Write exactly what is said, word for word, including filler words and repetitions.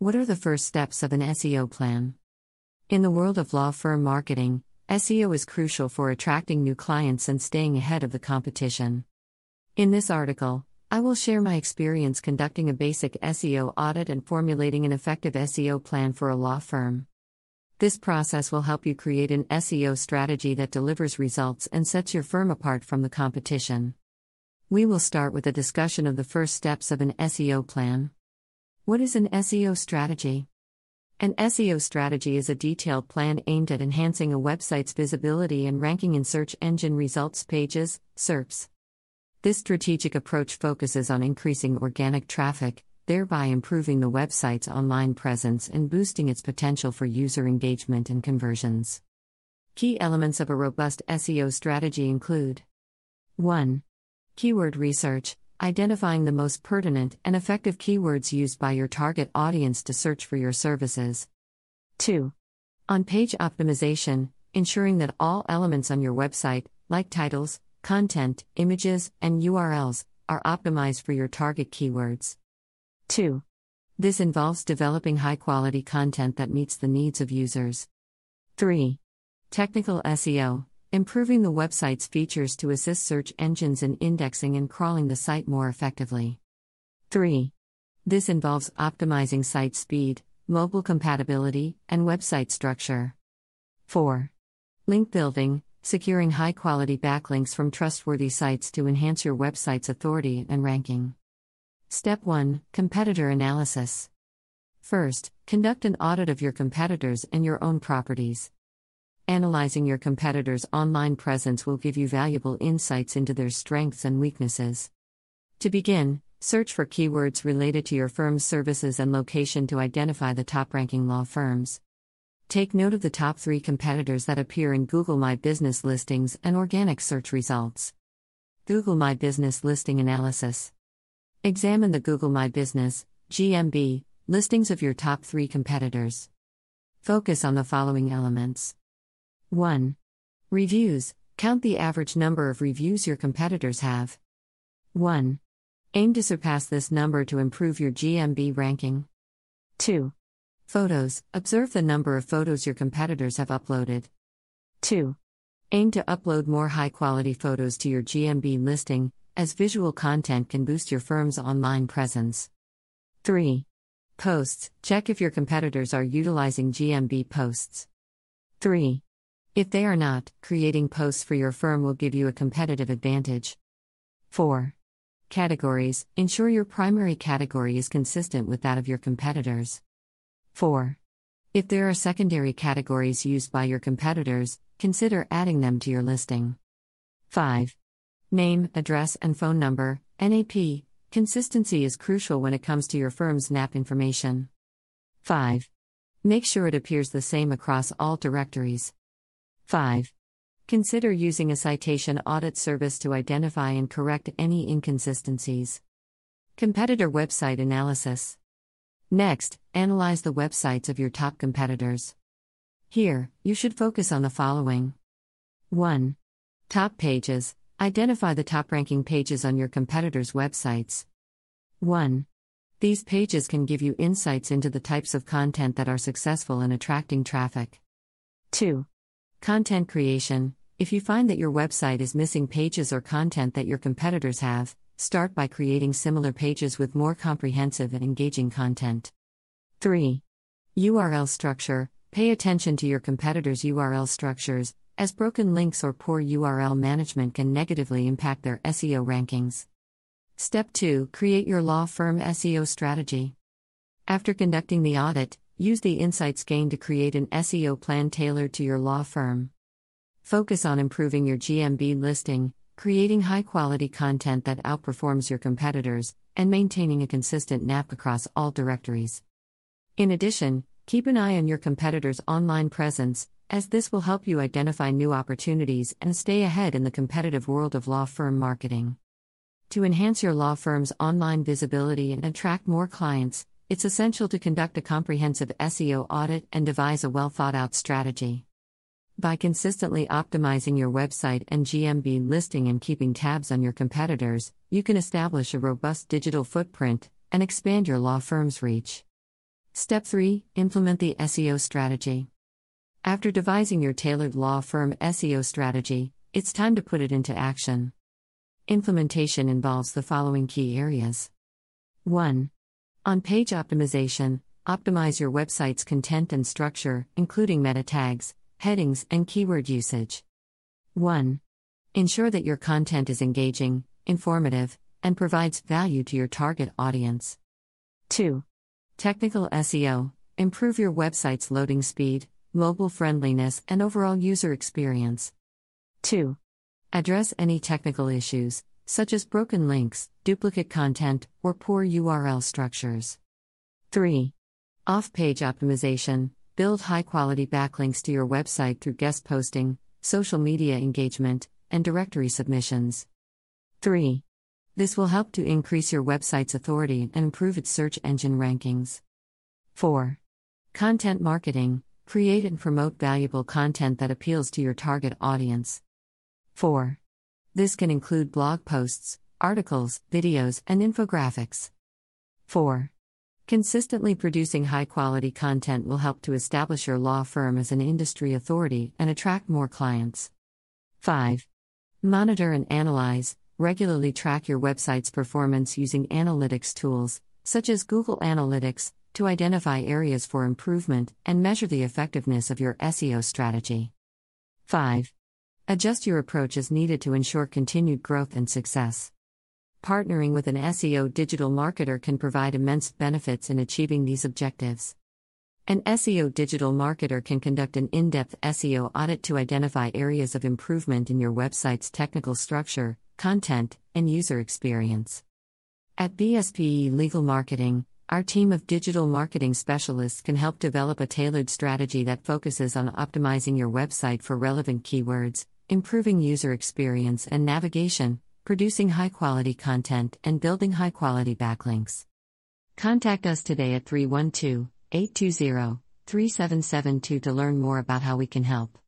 What are the first steps of an S E O plan? In the world of law firm marketing, S E O is crucial for attracting new clients and staying ahead of the competition. In this article, I will share my experience conducting a basic S E O audit and formulating an effective S E O plan for a law firm. This process will help you create an S E O strategy that delivers results and sets your firm apart from the competition. We will start with a discussion of the first steps of an S E O plan. What is an S E O strategy? An S E O strategy is a detailed plan aimed at enhancing a website's visibility and ranking in search engine results pages, S E R Ps. This strategic approach focuses on increasing organic traffic, thereby improving the website's online presence and boosting its potential for user engagement and conversions. Key elements of a robust S E O strategy include: one. Keyword research, identifying the most pertinent and effective keywords used by your target audience to search for your services. two. On-page optimization, ensuring that all elements on your website, like titles, content, images, and U R Ls, are optimized for your target keywords. two. This involves developing high-quality content that meets the needs of users. three. Technical S E O, improving the website's features to assist search engines in indexing and crawling the site more effectively. three. This involves optimizing site speed, mobile compatibility, and website structure. four. Link building, securing high-quality backlinks from trustworthy sites to enhance your website's authority and ranking. Step one. Competitor analysis. First, conduct an audit of your competitors and your own properties. Analyzing your competitors' online presence will give you valuable insights into their strengths and weaknesses. To begin, search for keywords related to your firm's services and location to identify the top-ranking law firms. Take note of the top three competitors that appear in Google My Business listings and organic search results. Google My Business listing analysis. Examine the Google My Business (G M B) listings of your top three competitors. Focus on the following elements. one. Reviews. Count the average number of reviews your competitors have. one. Aim to surpass this number to improve your G M B ranking. two. Photos. Observe the number of photos your competitors have uploaded. two. Aim to upload more high-quality photos to your G M B listing, as visual content can boost your firm's online presence. three. Posts. Check if your competitors are utilizing G M B posts. three. If they are not, creating posts for your firm will give you a competitive advantage. four. Categories. Ensure your primary category is consistent with that of your competitors. four. If there are secondary categories used by your competitors, consider adding them to your listing. five. Name, address, and phone number, N A P. Consistency is crucial when it comes to your firm's N A P information. five. Make sure it appears the same across all directories. five. Consider using a citation audit service to identify and correct any inconsistencies. Competitor website analysis. Next, analyze the websites of your top competitors. Here, you should focus on the following. one. Top pages. Identify the top-ranking pages on your competitors' websites. one. These pages can give you insights into the types of content that are successful in attracting traffic. two. Content creation. If you find that your website is missing pages or content that your competitors have, start by creating similar pages with more comprehensive and engaging content. three. U R L structure. Pay attention to your competitors' U R L structures, as broken links or poor U R L management can negatively impact their S E O rankings. Step two. Create your law firm S E O strategy. After conducting the audit, use the insights gained to create an S E O plan tailored to your law firm. Focus on improving your G M B listing, creating high-quality content that outperforms your competitors, and maintaining a consistent N A P across all directories. In addition, keep an eye on your competitors' online presence, as this will help you identify new opportunities and stay ahead in the competitive world of law firm marketing. To enhance your law firm's online visibility and attract more clients, it's essential to conduct a comprehensive S E O audit and devise a well-thought-out strategy. By consistently optimizing your website and G M B listing and keeping tabs on your competitors, you can establish a robust digital footprint and expand your law firm's reach. Step three. Implement the S E O strategy. After devising your tailored law firm S E O strategy, it's time to put it into action. Implementation involves the following key areas. one. On-page optimization. Optimize your website's content and structure, including meta tags, headings, and keyword usage. one. Ensure that your content is engaging, informative, and provides value to your target audience. two. Technical S E O. Improve your website's loading speed, mobile friendliness, and overall user experience. two. Address any technical issues, such as broken links, duplicate content, or poor U R L structures. three. Off-page optimization. Build high-quality backlinks to your website through guest posting, social media engagement, and directory submissions. three. This will help to increase your website's authority and improve its search engine rankings. four. Content marketing. Create and promote valuable content that appeals to your target audience. four. This can include blog posts, articles, videos, and infographics. four. Consistently producing high-quality content will help to establish your law firm as an industry authority and attract more clients. five. Monitor and analyze. Regularly track your website's performance using analytics tools, such as Google Analytics, to identify areas for improvement and measure the effectiveness of your S E O strategy. five. Adjust your approach as needed to ensure continued growth and success. Partnering with an S E O digital marketer can provide immense benefits in achieving these objectives. An S E O digital marketer can conduct an in-depth S E O audit to identify areas of improvement in your website's technical structure, content, and user experience. At B S P E Legal Marketing, our team of digital marketing specialists can help develop a tailored strategy that focuses on optimizing your website for relevant keywords, improving user experience and navigation, producing high-quality content, and building high-quality backlinks. Contact us today at three one two, eight two zero, three seven seven two to learn more about how we can help.